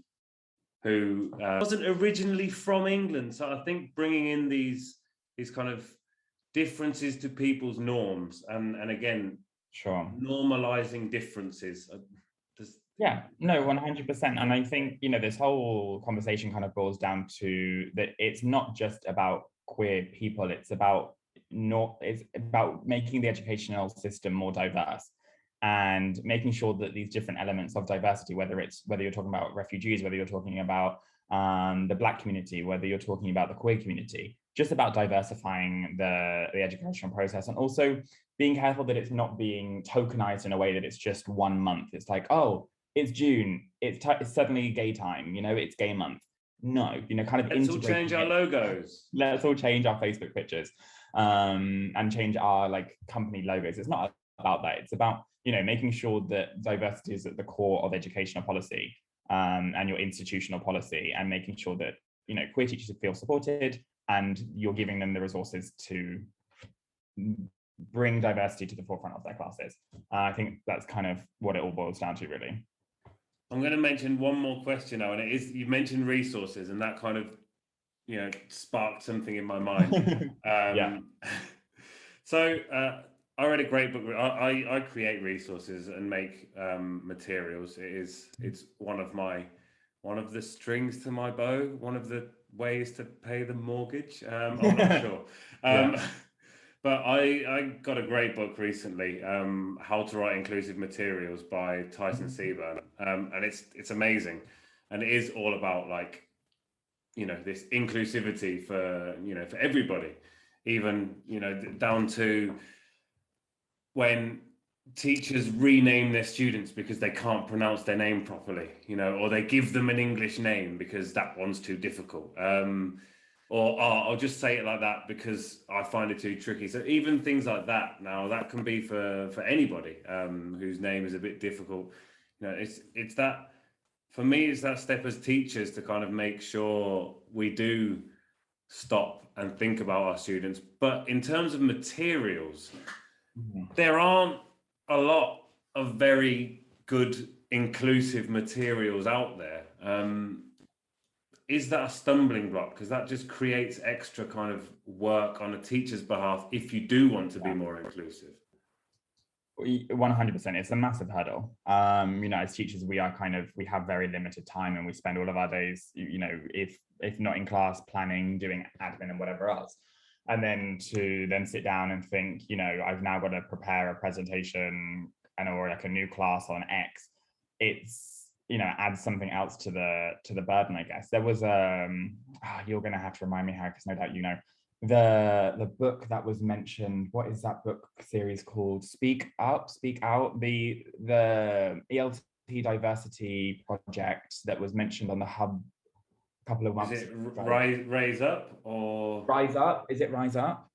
who uh, wasn't originally from England. So I think bringing in these these kind of differences to people's norms, and and again, Sure. normalizing differences. Uh, does- Yeah, no, one hundred percent. And I think, you know, this whole conversation kind of boils down to that it's not just about queer people, it's about not it's about making the educational system more diverse and making sure that these different elements of diversity, whether it's whether you're talking about refugees, whether you're talking about um, the Black community, whether you're talking about the queer community, just about diversifying the, the educational process, and also being careful that it's not being tokenized in a way that it's just one month. It's like, oh, it's June, it's, t- it's suddenly gay time, you know, it's gay month. No, you know, kind of Let's all integrating change our it. logos. Let's all change our Facebook pictures um, and change our like company logos. It's not about that. It's about, you know, making sure that diversity is at the core of educational policy um, and your institutional policy, and making sure that, you know, queer teachers feel supported and you're giving them the resources to bring diversity to the forefront of their classes. Uh, I think that's kind of what it all boils down to, really. I'm going to mention one more question now, and it is, you mentioned resources, and that kind of, you know, sparked something in my mind. um, Yeah. So uh, I read a great book. I, I, I create resources and make um, materials. It is, it's one of my, one of the strings to my bow, one of the ways to pay the mortgage. Um, I'm not sure. Um, Yeah. But I, I got a great book recently, um, How to Write Inclusive Materials by Tyson Seaburn. Um, and it's it's amazing. And it is all about like, you know, this inclusivity for, you know, for everybody, even, you know, down to when teachers rename their students because they can't pronounce their name properly, you know, or they give them an English name because that one's too difficult. Um, Or oh, I'll just say it like that because I find it too tricky. So even things like that, now that can be for for anybody um, whose name is a bit difficult. You know, it's it's that for me. It's that step as teachers to kind of make sure we do stop and think about our students. But in terms of materials, Mhm. there aren't a lot of very good inclusive materials out there. Um, Is that a stumbling block? Because that just creates extra kind of work on a teacher's behalf if you do want to be more inclusive. one hundred percent. It's a massive hurdle. Um, you know, as teachers, we are kind of, we have very limited time, and we spend all of our days, you know, if if not in class, planning, doing admin and whatever else. And then to then sit down and think, you know, I've now got to prepare a presentation and or like a new class on X. It's, you know, add something else to the to the burden, I guess. There was um oh, you're gonna have to remind me, Harry, because no doubt you know the the book that was mentioned. What is that book series called? Speak Up, Speak Out, the the E L T diversity project that was mentioned on the hub a couple of months Is it ago. rise, raise up or Rise Up? Is it Rise Up?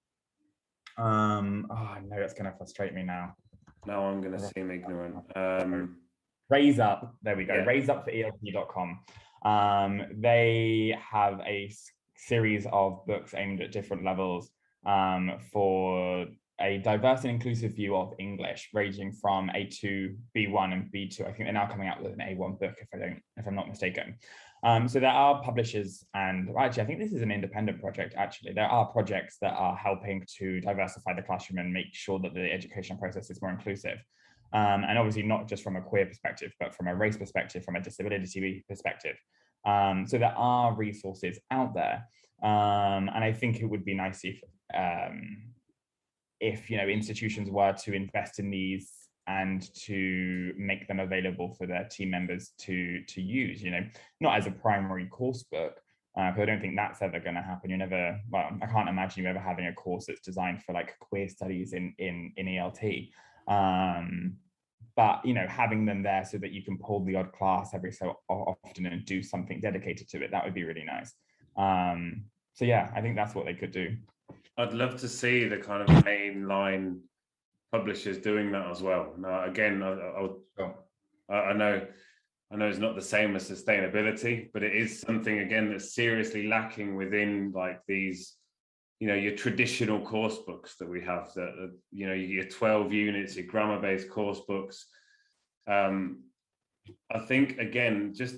Um oh no, it's gonna frustrate me now. now I'm gonna seem ignorant. Um Raise Up, there we go, Yeah. raise up for E L T dot com. Um, they have a s- series of books aimed at different levels um, for a diverse and inclusive view of English, ranging from A two, B one, and B two. I think they're now coming out with an A one book, if I don't, if I'm not mistaken. Um, so there are publishers, and well, actually, I think this is an independent project. Actually, there are projects that are helping to diversify the classroom and make sure that the education process is more inclusive. Um, and obviously, not just from a queer perspective, but from a race perspective, from a disability perspective. Um, so there are resources out there, um, and I think it would be nice if. Um, if you know institutions were to invest in these and to make them available for their team members to to use, you know, not as a primary course book, uh, because I don't think that's ever going to happen. You're never, well, I can't imagine you ever having a course that's designed for like queer studies in in in E L T. Um, but you know, having them there so that you can pull the odd class every so often and do something dedicated to it, that would be really nice. Um, so yeah, I think that's what they could do. I'd love to see the kind of mainline publishers doing that as well. Now, again, I, I, I know, I know it's not the same as sustainability, but it is something again that's seriously lacking within like these, you know, your traditional course books that we have. That you know, your twelve units, your grammar-based course books. Um, I think again, just.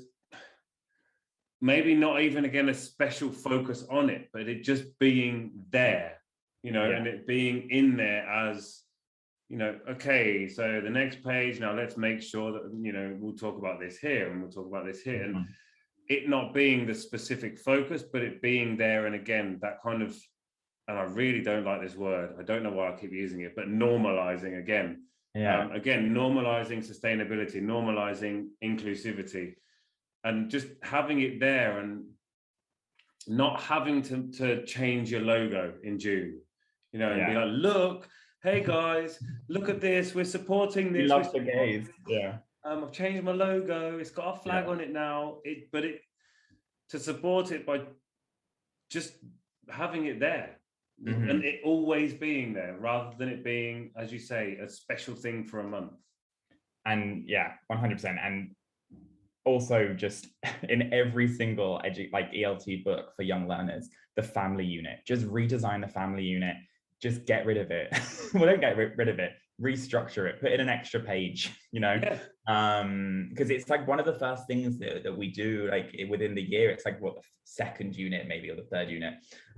Maybe not even again a special focus on it, but it just being there, you know, yeah. and it being in there as, you know, okay, so the next page, now let's make sure that, you know, we'll talk about this here and we'll talk about this here. Mm-hmm. And it not being the specific focus, but it being there. And again, that kind of, and I really don't like this word, I don't know why I keep using it, but normalizing again. Yeah. Um, again, normalizing sustainability, normalizing inclusivity. And just having it there and not having to, to change your logo in June, you know, and yeah. be like, look, hey guys, look at this, we're supporting this. We love the gays. Yeah. Um, I've changed my logo, it's got a flag yeah. on it now. It, but it to support it by just having it there mm-hmm. and it always being there rather than it being, as you say, a special thing for a month. And yeah, one hundred percent. And also just in every single edu- like E L T book for young learners, the family unit, just redesign the family unit, just get rid of it. Well, don't get rid of it, restructure it, put in an extra page, you know, yeah. um, because it's like one of the first things that, that we do like within the year. It's like what the second unit maybe or the third unit,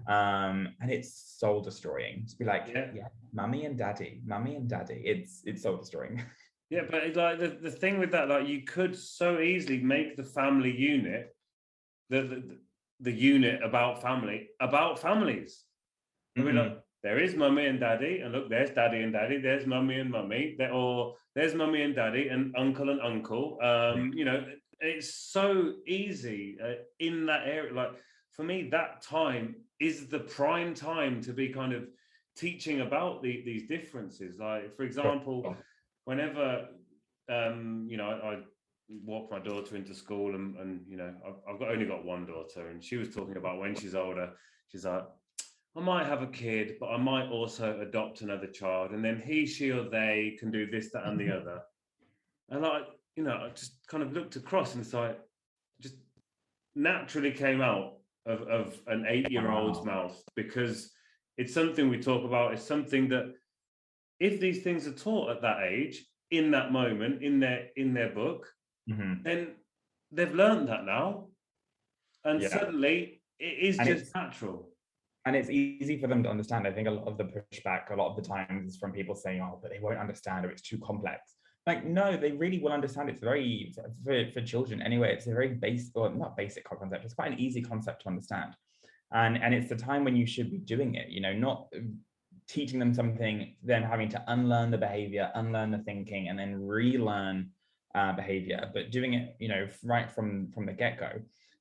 um, and it's soul destroying. To be like, yeah, yeah mummy and daddy, mummy and daddy. It's it's soul destroying. Yeah, but like the, the thing with that, like you could so easily make the family unit, the the, the unit about family, about families. Mm-hmm. I mean, like, there is mummy and daddy, and look, there's daddy and daddy, there's mummy and mummy, there, or there's mummy and daddy, and uncle and uncle. Um, you know, it's so easy uh, in that area. Like for me, that time is the prime time to be kind of teaching about the, these differences. Like, for example, whenever, um, you know, I, I walk my daughter into school and, and you know, I've, I've got, only got one daughter, and she was talking about when she's older, she's like, I might have a kid, but I might also adopt another child. And then he, she, or they can do this, that, and the other. And I, you know, I just kind of looked across and it's like, just naturally came out of, of an eight-year-old's mouth, because it's something we talk about. It's something that if these things are taught at that age, in that moment, in their in their book, mm-hmm. then they've learned that now. And yeah. suddenly it is and just natural. And it's easy for them to understand. I think a lot of the pushback, a lot of the times, is from people saying, oh, but they won't understand, or it's too complex. Like, no, they really will understand. It's very, for, for children anyway, it's a very basic, or not basic concept, it's quite an easy concept to understand. And, and it's the time when you should be doing it, you know, not teaching them something, then having to unlearn the behavior, unlearn the thinking, and then relearn uh, behavior, but doing it, you know, right from, from the get-go.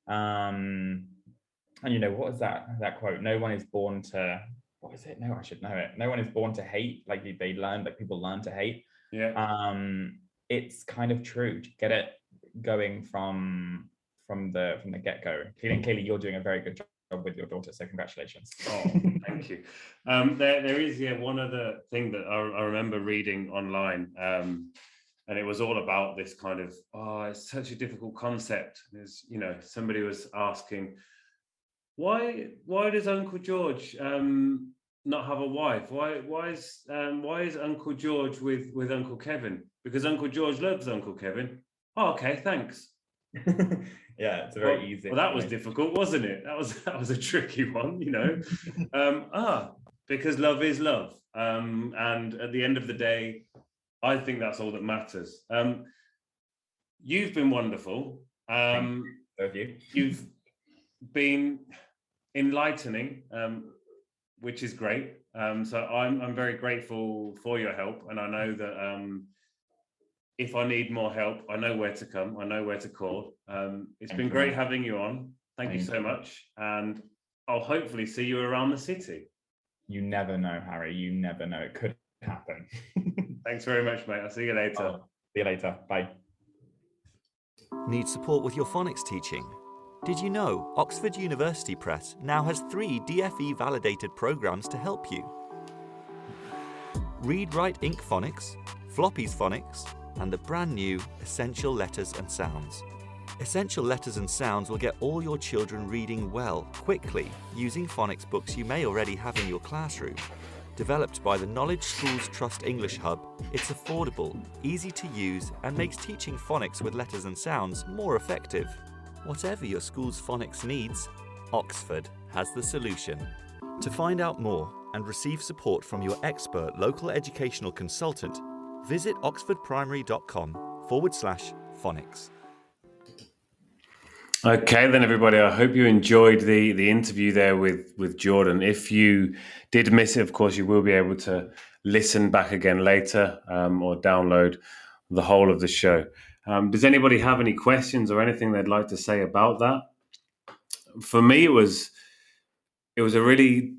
Um, and, you know, what is that, that quote? No one is born to, what is it? No, I should know it. No one is born to hate, like they learn, like people learn to hate. Yeah. Um, it's kind of true to get it going from, from the, from the get-go. Clearly, clearly you're doing a very good job with your daughter, so congratulations. Oh, thank you. Um, there, there is yeah one other thing that I, I remember reading online. Um, and it was all about this kind of, oh, it's such a difficult concept. There's, you know, somebody was asking, why why does Uncle George um, not have a wife? Why why is um, why is Uncle George with with Uncle Kevin? Because Uncle George loves Uncle Kevin. Oh, okay, thanks. Yeah, it's a very well, easy. Well, that was difficult, wasn't it? That was that was a tricky one, you know. um, ah, because love is love, um, and at the end of the day, I think that's all that matters. Um, you've been wonderful. Um, Thank you. You've been enlightening, um, which is great. Um, so I'm I'm very grateful for your help, and I know that um, if I need more help, I know where to come. I know where to call. Um, it's Thank been you. great having you on. Thank, Thank you so you. much, and I'll hopefully see you around the city. You never know, Harry. You never know. It could happen. Thanks very much, mate. I'll see you later. Oh, see you later. Bye. Need support with your phonics teaching? Did you know Oxford University Press now has three D F E validated programs to help you? Read Write Inc Phonics, Floppy's Phonics, and the brand new Essential Letters and Sounds. Essential Letters and Sounds will get all your children reading well, quickly, using phonics books you may already have in your classroom. Developed by the Knowledge Schools Trust English Hub, it's affordable, easy to use, and makes teaching phonics with letters and sounds more effective. Whatever your school's phonics needs, Oxford has the solution. To find out more and receive support from your expert local educational consultant, visit oxfordprimary.com forward slash phonics. Okay, then, everybody, I hope you enjoyed the, the interview there with, with Jordan. If you did miss it, of course, you will be able to listen back again later um, or download the whole of the show. Um, does anybody have any questions or anything they'd like to say about that? For me, it was it was a really,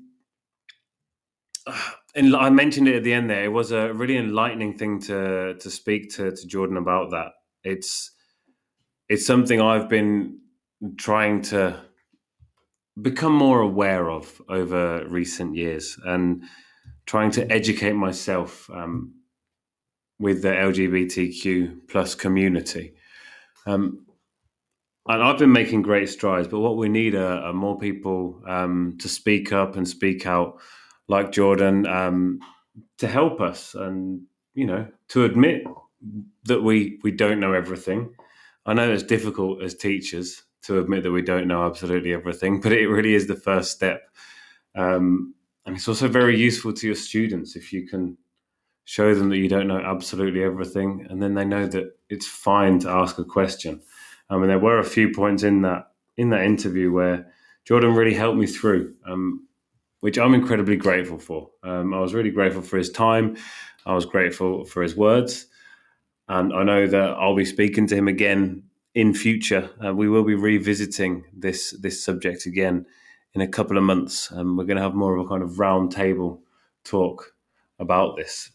and I mentioned it at the end there, it was a really enlightening thing to to speak to, to Jordan about that. It's it's something I've been trying to become more aware of over recent years and trying to educate myself um, with the L G B T Q plus community. Um, and I've been making great strides, but what we need are, are more people um, to speak up and speak out like Jordan um, to help us and, you know, to admit that we, we don't know everything. I know it's difficult as teachers to admit that we don't know absolutely everything, but it really is the first step. Um, and it's also very useful to your students if you can show them that you don't know absolutely everything, and then they know that it's fine to ask a question. I mean, there were a few points in that in that interview where Jordan really helped me through, um, which I'm incredibly grateful for. Um, I was really grateful for his time. I was grateful for his words. And I know that I'll be speaking to him again in future. Uh, we will be revisiting this this subject again in a couple of months. Um, we're going to have more of a kind of round table talk about this.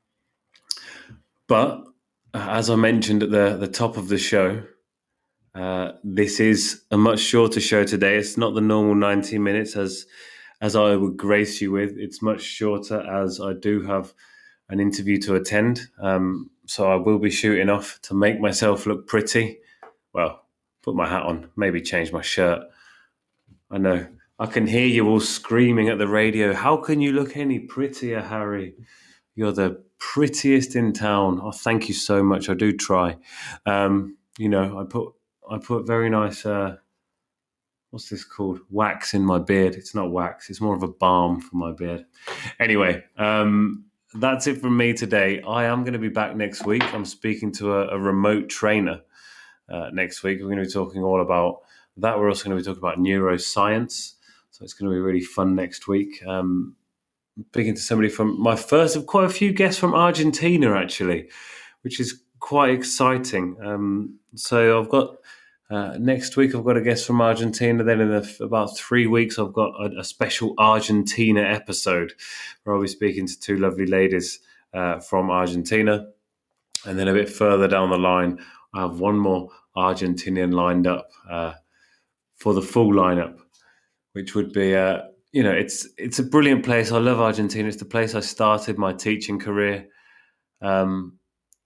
But uh, as I mentioned at the, the top of the show, uh, this is a much shorter show today. It's not the normal ninety minutes as as I would grace you with. It's much shorter as I do have an interview to attend. Um, so I will be shooting off to make myself look pretty. Well, put my hat on, maybe change my shirt. I know. I can hear you all screaming at the radio. How can you look any prettier, Harry? You're the prettiest in town. Oh, thank you so much. I do try. Um, you know, I put I put very nice, uh, what's this called? Wax in my beard. It's not wax. It's more of a balm for my beard. Anyway, um, that's it from me today. I am going to be back next week. I'm speaking to a, a remote trainer uh, next week. We're going to be talking all about that. We're also going to be talking about neuroscience. So it's going to be really fun next week. Um, speaking to somebody from my first of quite a few guests from Argentina, actually, which is quite exciting. Um, so I've got uh, next week, I've got a guest from Argentina. Then in a, about three weeks, I've got a, a special Argentina episode where I'll be speaking to two lovely ladies uh, from Argentina. And then a bit further down the line, I have one more Argentinian lined up uh, for the full lineup, which would be, uh, you know, it's it's a brilliant place. I love Argentina. It's the place I started my teaching career. Um,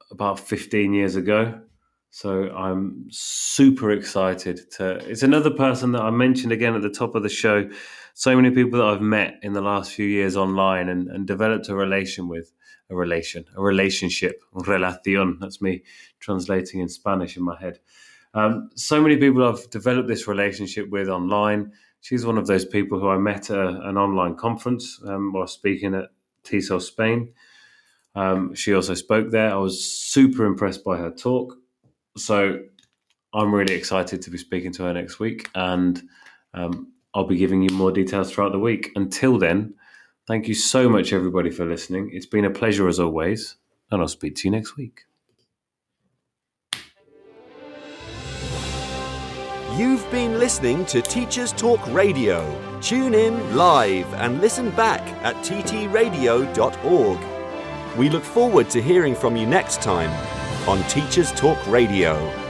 about fifteen years ago. So I'm super excited to. It's another person that I mentioned again at the top of the show. So many people that I've met in the last few years online and, and developed a relation with, a relation, a relationship, relación. That's me translating in Spanish in my head. Um, so many people I've developed this relationship with online. She's one of those people who I met at an online conference um, while speaking at T C E L Spain. Um, she also spoke there. I was super impressed by her talk. So I'm really excited to be speaking to her next week, and um, I'll be giving you more details throughout the week. Until then, thank you so much, everybody, for listening. It's been a pleasure as always, and I'll speak to you next week. You've been listening to Teachers Talk Radio. Tune in live and listen back at t t radio dot org. We look forward to hearing from you next time on Teachers Talk Radio.